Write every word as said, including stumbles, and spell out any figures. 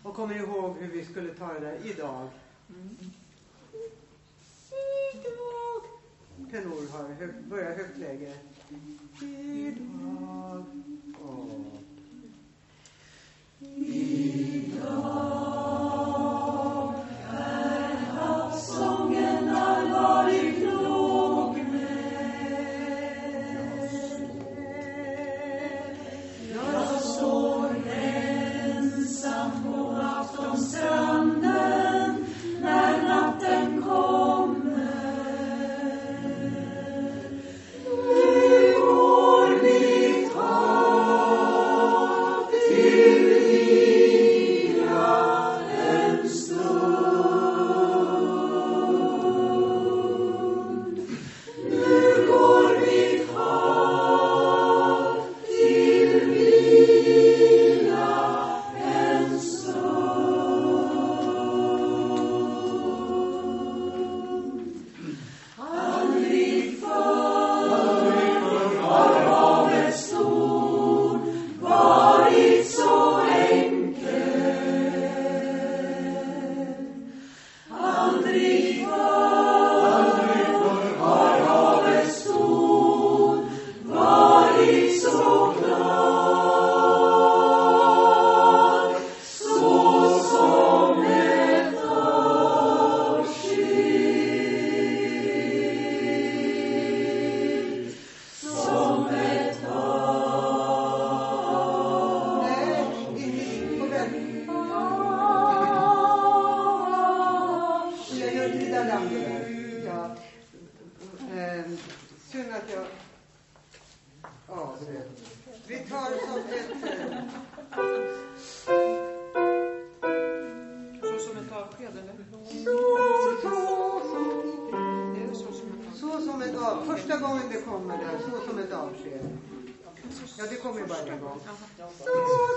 Och kommer ni ihåg hur vi skulle ta det där idag? Mm. Idag. Tenor har hög, börjar högtläge. Idag. Åh. Idag är havsången allvarligt låg med. Jag står ensam på aftonstranden när natten kommer. Nu går mitt hav till vila en stund. Nu går mitt hav till vila en stund. Aldrig förr har havets ton varit så enkel. Aldrig förr har havets ton varit så klar, så som ett avsked, som ett hav. Nej, på väg. Jag gör det där landet där. Ja. Ehm, synd att jag avbröt. Vi tar som ett... eh, Så som ett avsked, eller? Så, så, så. Det är så som ett avsked. Så som ett av. Första gången det kommer där, så som ett avsked. Ja, det kommer ju bara en gång. Jaha. Så